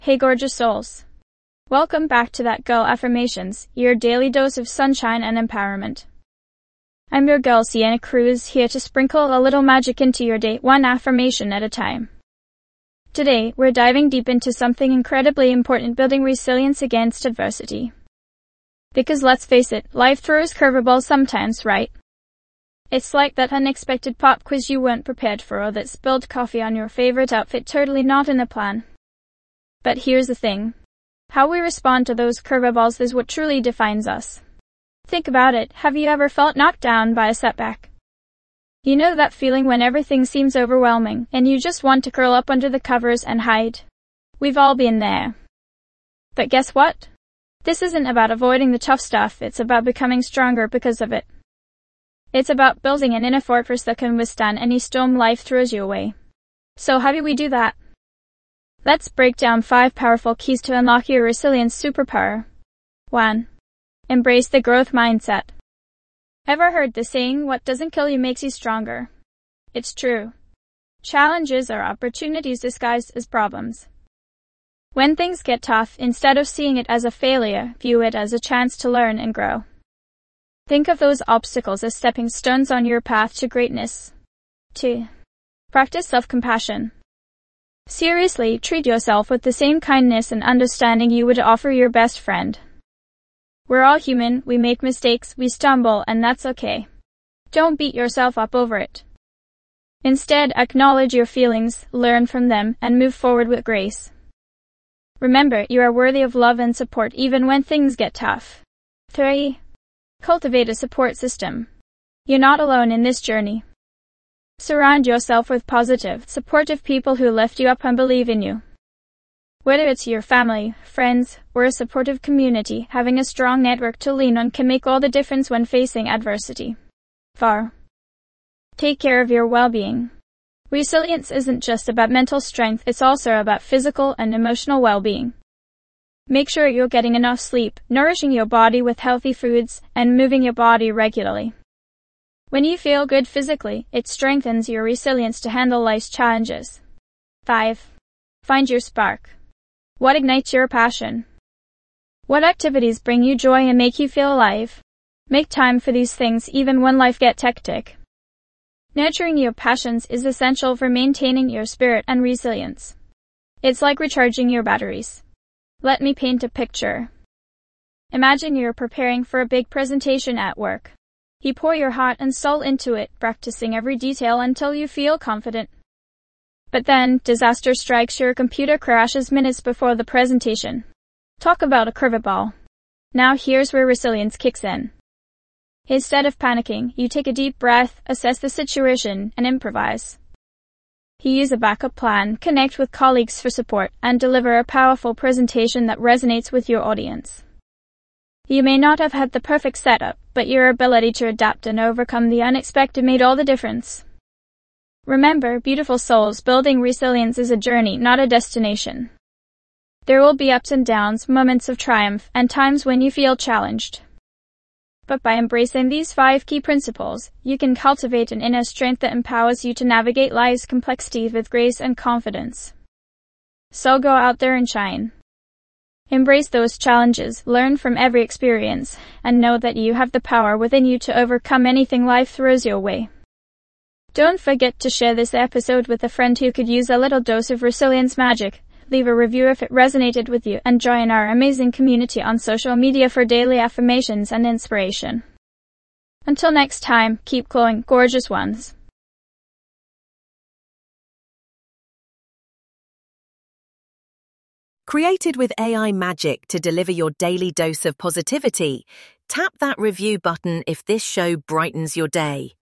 Hey gorgeous souls. Welcome back to That Girl Affirmations, your daily dose of sunshine and empowerment. I'm your girl Sienna Cruz, here to sprinkle a little magic into your day, one affirmation at a time. Today, we're diving deep into something incredibly important, building resilience against adversity. Because let's face it, life throws curveballs sometimes, right? It's like that unexpected pop quiz you weren't prepared for, or that spilled coffee on your favorite outfit totally not in the plan. But here's the thing. How we respond to those curveballs is what truly defines us. Think about it. Have you ever felt knocked down by a setback? You know that feeling when everything seems overwhelming, and you just want to curl up under the covers and hide? We've all been there. But guess what? This isn't about avoiding the tough stuff, it's about becoming stronger because of it. It's about building an inner fortress that can withstand any storm life throws you away. So how do we do that? Let's break down 5 powerful keys to unlock your resilience superpower. 1. Embrace the growth mindset. Ever heard the saying, what doesn't kill you makes you stronger? It's true. Challenges are opportunities disguised as problems. When things get tough, instead of seeing it as a failure, view it as a chance to learn and grow. Think of those obstacles as stepping stones on your path to greatness. 2. Practice self-compassion. Seriously, treat yourself with the same kindness and understanding you would offer your best friend. We're all human, we make mistakes, we stumble, and that's okay. Don't beat yourself up over it. Instead, acknowledge your feelings, learn from them, and move forward with grace. Remember, you are worthy of love and support even when things get tough. 3. Cultivate a support system. You're not alone in this journey. Surround yourself with positive, supportive people who lift you up and believe in you. Whether it's your family, friends, or a supportive community, having a strong network to lean on can make all the difference when facing adversity. 4. Take care of your well-being. Resilience isn't just about mental strength, it's also about physical and emotional well-being. Make sure you're getting enough sleep, nourishing your body with healthy foods, and moving your body regularly. When you feel good physically, it strengthens your resilience to handle life's challenges. 5. Find your spark. What ignites your passion? What activities bring you joy and make you feel alive? Make time for these things even when life gets hectic. Nurturing your passions is essential for maintaining your spirit and resilience. It's like recharging your batteries. Let me paint a picture. Imagine you're preparing for a big presentation at work. You pour your heart and soul into it, practicing every detail until you feel confident. But then, disaster strikes, your computer crashes minutes before the presentation. Talk about a curveball. Now here's where resilience kicks in. Instead of panicking, you take a deep breath, assess the situation, and improvise. You use a backup plan, connect with colleagues for support, and deliver a powerful presentation that resonates with your audience. You may not have had the perfect setup, but your ability to adapt and overcome the unexpected made all the difference. Remember, beautiful souls, building resilience is a journey, not a destination. There will be ups and downs, moments of triumph, and times when you feel challenged. But by embracing these 5 key principles, you can cultivate an inner strength that empowers you to navigate life's complexity with grace and confidence. So go out there and shine. Embrace those challenges, learn from every experience, and know that you have the power within you to overcome anything life throws your way. Don't forget to share this episode with a friend who could use a little dose of resilience magic. Leave a review if it resonated with you, and join our amazing community on social media for daily affirmations and inspiration. Until next time, keep glowing, gorgeous ones. Created with AI magic to deliver your daily dose of positivity, tap that review button if this show brightens your day.